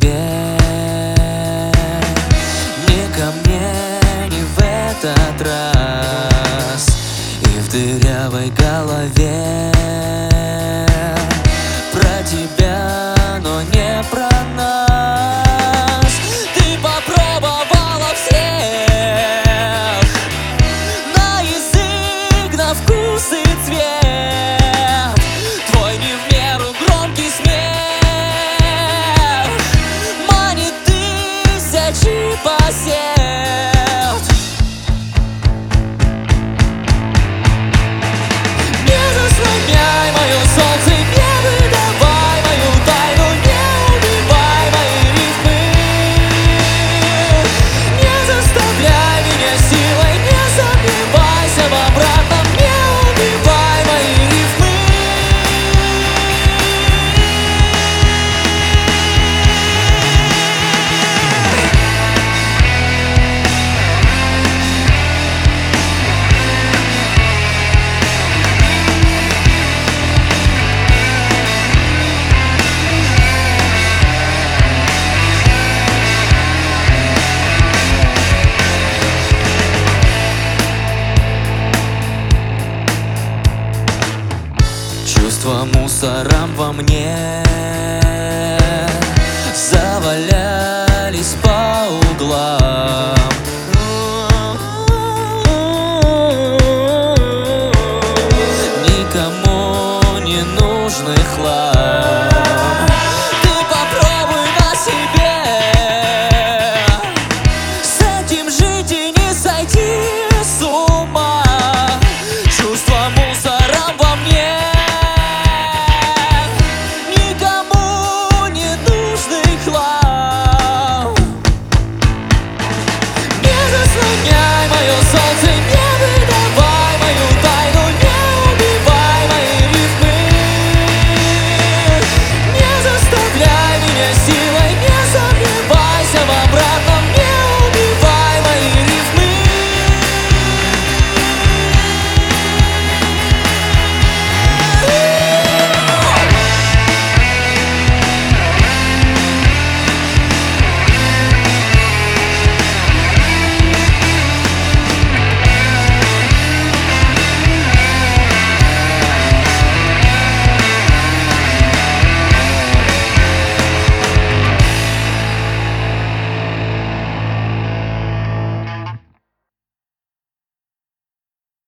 тебе. Не ко мне, не в этот раз, и в дырявой голове про тебя, но не про нас. Ты попробовала всех на язык, на вкус и цвет. Твой не в меру громкий смех манит тысячи посет. Не заслоняй мое солнце, не выдавай мою тайну, не убивай мои рифмы. Не заставляй меня силой, не сомневайся в обратном, не убивай мои рифмы. Чувства мусором во мне